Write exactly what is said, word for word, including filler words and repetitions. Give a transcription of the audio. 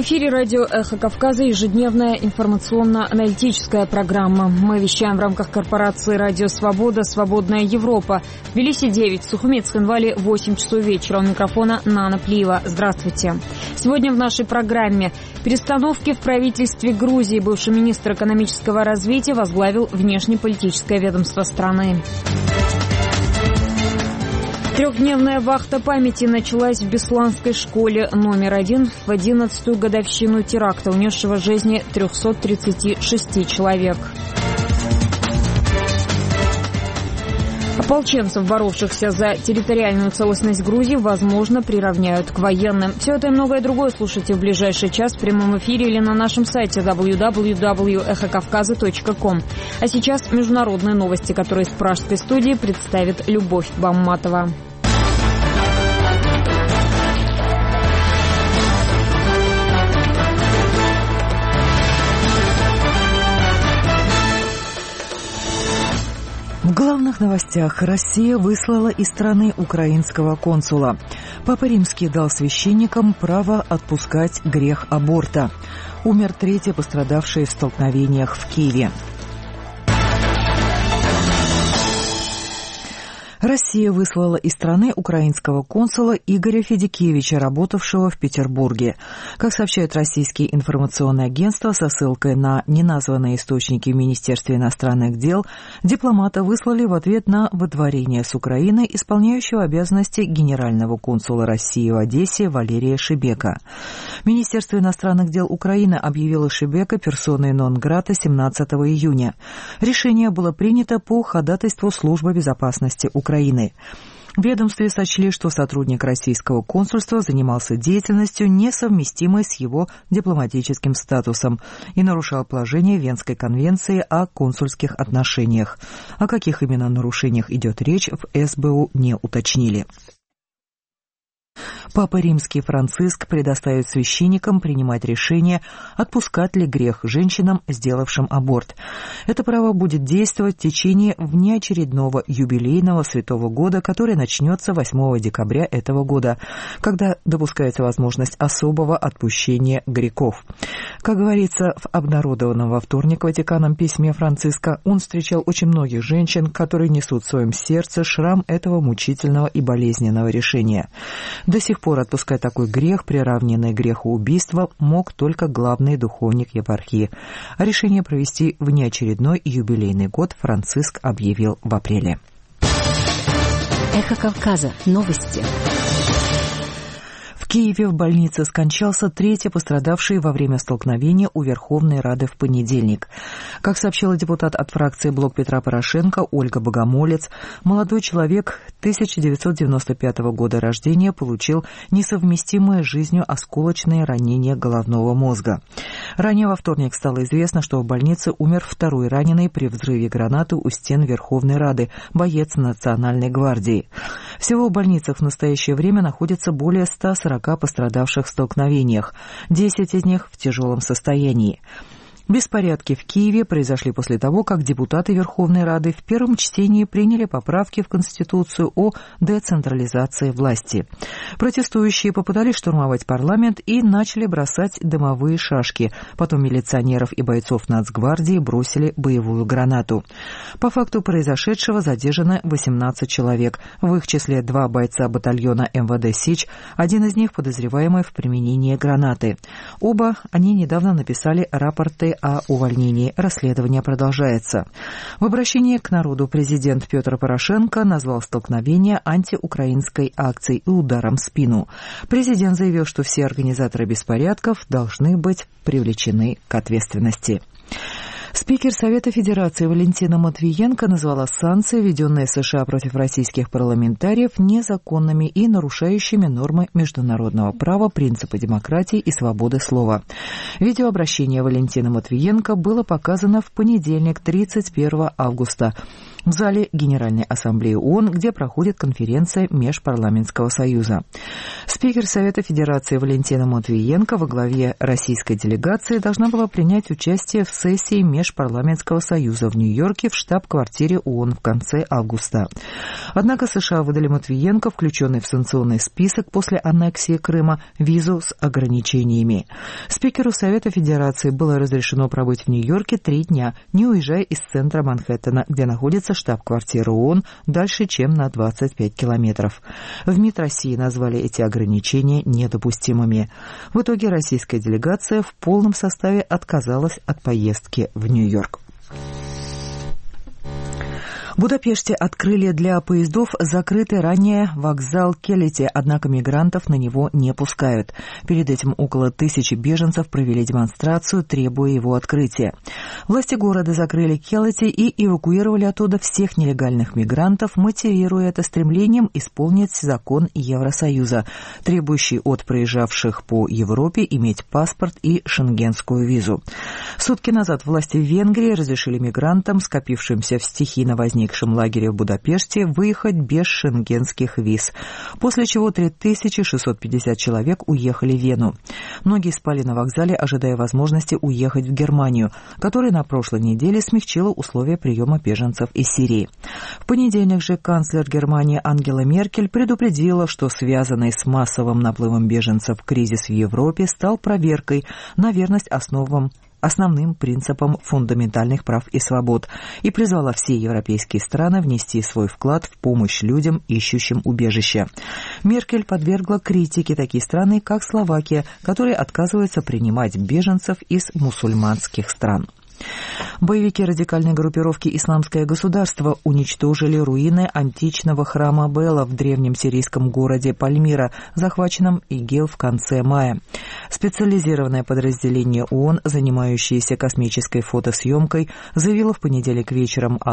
эфире радио «Эхо Кавказа» ежедневная информационно-аналитическая программа. Мы вещаем в рамках корпорации «Радио Свобода», «Свободная Европа». В Тбилиси девять, в Сухуми, Цхинвале восемь часов вечера. У микрофона Нана Плиева. Здравствуйте. Сегодня в нашей программе перестановки в правительстве Грузии. Бывший министр экономического развития возглавил внешнеполитическое ведомство страны. Трехдневная вахта памяти началась в Бесланской школе номер один в одиннадцатую годовщину теракта, унесшего жизни трёхсот тридцати шести человек. Ополченцев, боровшихся за территориальную целостность Грузии, возможно, приравняют к военным. Все это и многое другое слушайте в ближайший час в прямом эфире или на нашем сайте дабл ю дабл ю дабл ю точка эхо кавказа точка ком. А сейчас международные новости, которые из пражской студии представит Любовь Бамматова. В главных новостях: Россия выслала из страны украинского консула. Папа Римский дал священникам право отпускать грех аборта. Умер третий пострадавший в столкновениях в Киеве. Россия выслала из страны украинского консула Игоря Федикевича, работавшего в Петербурге. Как сообщает российские информационные агентства со ссылкой на неназванные источники в Министерстве иностранных дел, дипломата выслали в ответ на выдворение с Украины исполняющего обязанности генерального консула России в Одессе Валерия Шебека. Министерство иностранных дел Украины объявило Шебека персоной нон-грата семнадцатого июня. Решение было принято по ходатайству Службы безопасности Украины. Украины. В ведомстве сочли, что сотрудник российского консульства занимался деятельностью, несовместимой с его дипломатическим статусом, и нарушал положение Венской конвенции о консульских отношениях. О каких именно нарушениях идет речь, в эс бэ у не уточнили. Папа Римский Франциск предоставит священникам принимать решение, отпускать ли грех женщинам, сделавшим аборт. Это право будет действовать в течение внеочередного юбилейного святого года, который начнется восьмого декабря этого года, когда допускается возможность особого отпущения грехов. Как говорится в обнародованном во вторник Ватиканом письме Франциска, он встречал очень многих женщин, которые несут в своем сердце шрам этого мучительного и болезненного решения. До сих пор отпускать такой грех, приравненный к греху убийства, мог только главный духовник епархии. А решение провести внеочередной юбилейный год Франциск объявил в апреле. Эхо Кавказа. Новости. В Киеве в больнице скончался третий пострадавший во время столкновения у Верховной Рады в понедельник. Как сообщила депутат от фракции «Блок Петра Порошенко» Ольга Богомолец, молодой человек тысяча девятьсот девяносто пятого года рождения получил несовместимое с жизнью осколочное ранение головного мозга. Ранее во вторник стало известно, что в больнице умер второй раненый при взрыве гранаты у стен Верховной Рады, боец Национальной гвардии. Всего в больницах в настоящее время находится более ста сорока пострадавших в столкновениях, десять из них в тяжелом состоянии. Беспорядки в Киеве произошли после того, как депутаты Верховной Рады в первом чтении приняли поправки в Конституцию о децентрализации власти. Протестующие попытались штурмовать парламент и начали бросать дымовые шашки. Потом милиционеров и бойцов Нацгвардии бросили боевую гранату. По факту произошедшего задержано восемнадцать человек. В их числе два бойца батальона эм вэ дэ «Сич», один из них подозреваемый в применении гранаты. Оба они недавно написали рапорты о увольнении. Расследование продолжается. В обращении к народу президент Петр Порошенко назвал столкновение антиукраинской акцией и ударом в спину. Президент заявил, что все организаторы беспорядков должны быть привлечены к ответственности. Спикер Совета Федерации Валентина Матвиенко назвала санкции, введенные США против российских парламентариев, незаконными и нарушающими нормы международного права, принципы демократии и свободы слова. Видеообращение Валентина Матвиенко было показано в понедельник, тридцать первого августа. в зале Генеральной Ассамблеи ООН, где проходит конференция Межпарламентского союза. Спикер Совета Федерации Валентина Матвиенко во главе российской делегации должна была принять участие в сессии Межпарламентского союза в Нью-Йорке в штаб-квартире ООН в конце августа. Однако США выдали Матвиенко, включенный в санкционный список после аннексии Крыма, визу с ограничениями. Спикеру Совета Федерации было разрешено пробыть в Нью-Йорке три дня, не уезжая из центра Манхэттена, где находится штаб-квартира ООН, дальше, чем на двадцать пять километров. В МИД России назвали эти ограничения недопустимыми. В итоге российская делегация в полном составе отказалась от поездки в Нью-Йорк. В Будапеште открыли для поездов закрытый ранее вокзал Келети, однако мигрантов на него не пускают. Перед этим около тысячи беженцев провели демонстрацию, требуя его открытия. Власти города закрыли Келети и эвакуировали оттуда всех нелегальных мигрантов, мотивируя это стремлением исполнить закон Евросоюза, требующий от проезжавших по Европе иметь паспорт и шенгенскую визу. Сутки назад власти Венгрии разрешили мигрантам, скопившимся в стихийно возникшем в лагере в Будапеште, выехать без шенгенских виз, после чего три тысячи шестьсот пятьдесят человек уехали в Вену. Многие спали на вокзале, ожидая возможности уехать в Германию, которая на прошлой неделе смягчила условия приема беженцев из Сирии. В понедельник же канцлер Германии Ангела Меркель предупредила, что связанный с массовым наплывом беженцев кризис в Европе стал проверкой на верность основам основным принципам фундаментальных прав и свобод, и призвала все европейские страны внести свой вклад в помощь людям, ищущим убежище. Меркель подвергла критике такие страны, как Словакия, которые отказываются принимать беженцев из мусульманских стран. Боевики радикальной группировки «Исламское государство» уничтожили руины античного храма Бела в древнем сирийском городе Пальмира, захваченном ИГИЛ в конце мая. Специализированное подразделение ООН, занимающееся космической фотосъемкой, заявило в понедельник вечером